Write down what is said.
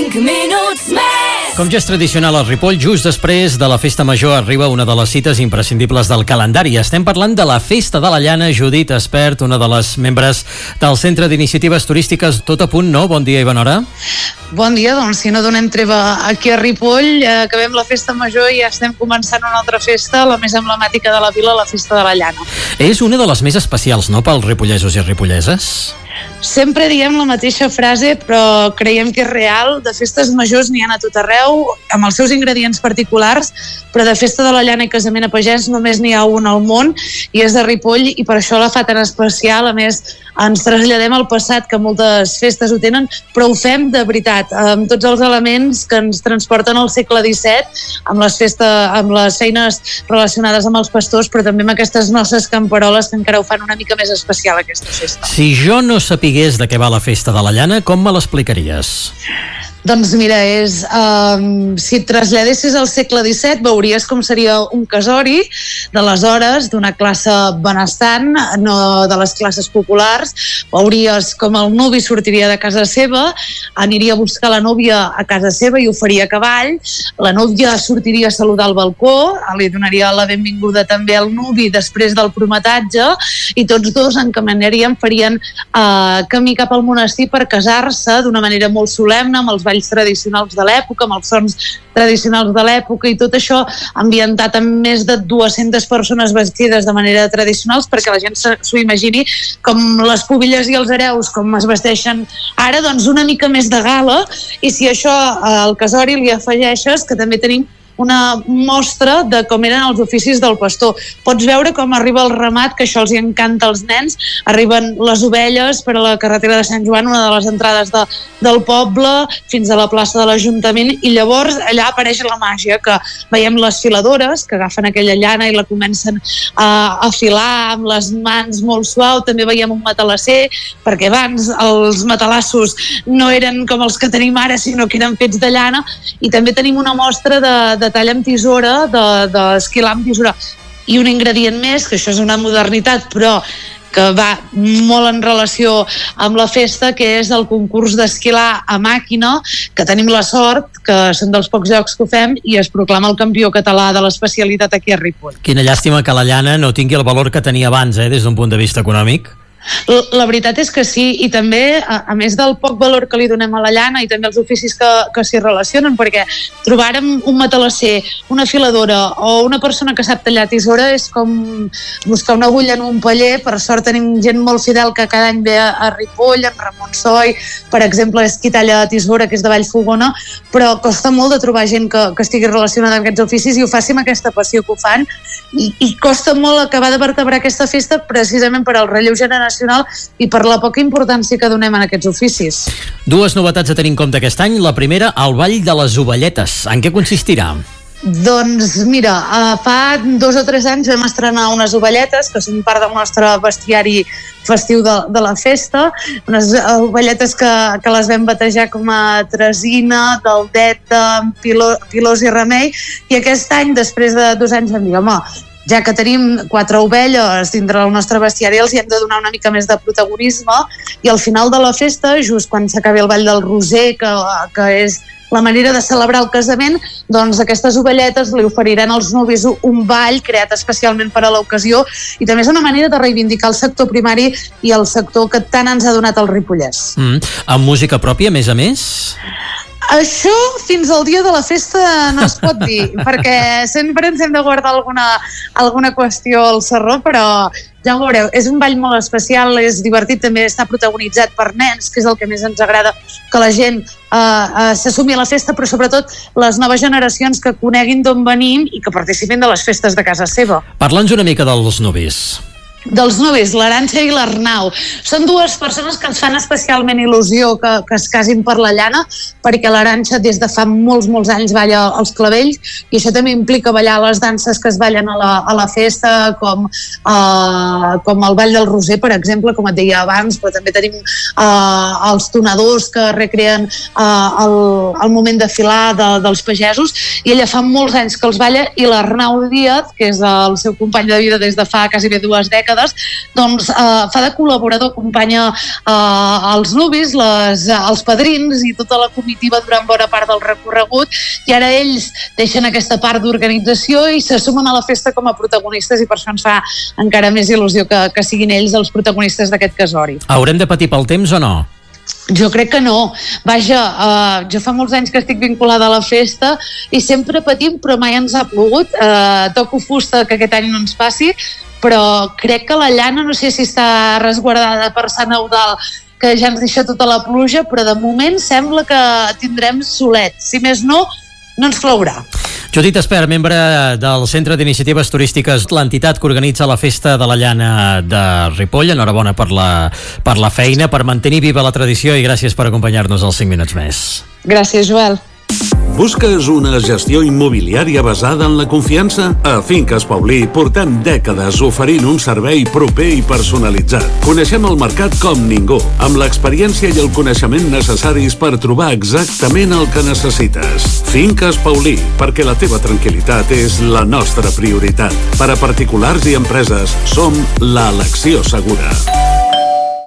5 minuts més. Com ja és tradicional al Ripoll, just després de la Festa Major arriba una de les cites imprescindibles del calendari. Estem parlant de la Festa de la Llana. Judit Espert, una de les membres del Centre d'Iniciatives Turístiques Tot a Punt, no? Bon dia i bona hora. Bon dia, doncs si no donem treva aquí a Ripoll, acabem la Festa Major i ja estem començant una altra festa, la més emblemàtica de la vila, la Festa de la Llana. És una de les més especials, no?, pels ripollesos i ripolleses? Sempre diem la mateixa frase, però creiem que és real. De festes majors n'hi ha a tot arreu, amb els seus ingredients particulars, però de Festa de la Llana i Casament a Pagès només n'hi ha un al món, i és de Ripoll, i per això la fa tan especial. A més, ens traslladem al passat, que moltes festes ho tenen, però ho fem de veritat, amb tots els elements que ens transporten al segle XVII, amb les feines relacionades amb els pastors, però també amb aquestes noces camperoles que encara ho fan una mica més especial, aquesta festa. Si jo no sapigués de què va la Festa de la Llana, com me l'explicaries? Doncs mira, si et traslladessis al segle XVII veuries com seria un casori d'aleshores, d'una classe benestant, no de les classes populars. Veuries com el nuvi sortiria de casa seva, aniria a buscar la núvia a casa seva i ho faria a cavall, la núvia sortiria a saludar al balcó, li donaria la benvinguda també al nuvi després del prometatge, i tots dos encaminarien, farien camí cap al monestir per casar-se d'una manera molt solemne, amb els balls tradicionals de l'època, amb els sons tradicionals de l'època, i tot això ambientat amb més de 200 persones vestides de manera tradicionals, perquè la gent s'ho imagini com les pubilles i els hereus, com es vesteixen ara, doncs una mica més de gala. I si això al casori li afegeixes que també tenim una mostra de com eren els oficis del pastor. Pots veure com arriba el ramat, que això els encanta als nens. Arriben les ovelles per a la carretera de Sant Joan, una de les entrades del poble, fins a la plaça de l'Ajuntament, i llavors allà apareix la màgia, que veiem les filadores que agafen aquella llana i la comencen a filar amb les mans molt suau. També veiem un matalasser, perquè abans els matalassos no eren com els que tenim ara, sinó que eren fets de llana. I també tenim una mostra de tall amb tisora, d'esquilar amb tisora. I un ingredient més, que això és una modernitat, però que va molt en relació amb la festa, que és el concurs d'esquilar a màquina, que tenim la sort, que són dels pocs llocs que ho fem, i es proclama el campió català de l'especialitat aquí a Ripoll. Quina llàstima que la llana no tingui el valor que tenia abans, des d'un punt de vista econòmic. La veritat és que sí, i també, a més del poc valor que li donem a la llana, i també els oficis que s'hi relacionen, perquè trobar-hi un matalasser, una filadora o una persona que sap tallar tisora és com buscar una agulla en un paller. Per sort tenim gent molt fidel que cada any ve a Ripoll, en Ramon Soy, per exemple, és qui talla tisora, que és de Vallfogona, però costa molt de trobar gent que estigui relacionada amb aquests oficis i ho faci amb aquesta passió que ho fan, i costa molt acabar de vertebrar aquesta festa precisament per al relleu generacional i per la poca importància que donem en aquests oficis. Dues novetats a tenir en compte aquest any. La primera, el Ball de les Ovelletes. En què consistirà? Doncs mira, fa 2 o 3 anys vam estrenar unes ovelletes que són part del nostre bestiari festiu de la festa, unes ovelletes que les vam batejar com a Tresina, Daldeta, Pilós i Remei, i aquest any, després de 2 anys, vam dir, home, ja que tenim 4 ovelles dintre el nostre bestiari, els hi hem de donar una mica més de protagonisme, i al final de la festa, just quan s'acabi el Ball del Roser, que és la manera de celebrar el casament, doncs aquestes ovelletes li oferiran als nuvis un ball creat especialment per a l'ocasió, i també és una manera de reivindicar el sector primari i el sector que tant ens ha donat el Ripollès. Amb música pròpia, a més? Això fins al dia de la festa no es pot dir, perquè sempre ens hem de guardar alguna qüestió al sarró, però ja ho veureu, és un ball molt especial, és divertit, també està protagonitzat per nens, que és el que més ens agrada, que la gent s'assumi a la festa, però sobretot les noves generacions que coneguin d'on venim i que participin de les festes de casa seva. Parla'ns una mica dels nuvis. Dels nuvis, l'Arantxa i l'Arnau. Són 2 persones que ens fan especialment il·lusió que es casin per la llana, perquè l'Arantxa des de fa molts anys balla els clavells, i això també implica ballar les danses que es ballen a la festa, com el Ball del Roser, per exemple, com et deia abans, però també tenim els tonadors que recreen el moment de filar dels pagesos, i ella fa molts anys que els balla, i l'Arnau Díaz, que és el seu company de vida des de fa quasi 2 dècades, jornades, doncs fa de col·laborador, acompanya els nuvis, els padrins i tota la comitiva durant bona part del recorregut, i ara ells deixen aquesta part d'organització i se sumen a la festa com a protagonistes, i per això ens fa encara més il·lusió que siguin ells els protagonistes d'aquest casori. Haurem de patir pel temps o no? Jo crec que no. Vaja, jo fa molts anys que estic vinculada a la festa i sempre patim, però mai ens ha plogut. Toco fusta que aquest any no ens passi, però crec que la llana, no sé si està resguardada per Sant Eudald, que ja ens deixa tota la pluja, però de moment sembla que tindrem solet. Si més no, no ens plourà. Judit Espert, membre del Centre d'Iniciatives Turístiques, l'entitat que organitza la Festa de la Llana de Ripoll. Enhorabona per la feina, per mantenir viva la tradició, i gràcies per acompanyar-nos als 5 minuts més. Gràcies, Joel. Busques una gestió immobiliària basada en la confiança? A Finques Paulí portem dècades oferint un servei proper i personalitzat. Coneixem el mercat com ningú, amb l'experiència i el coneixement necessaris per trobar exactament el que necessites. Finques Paulí, perquè la teva tranquil·litat és la nostra prioritat. Per a particulars i empreses, som l'elecció segura.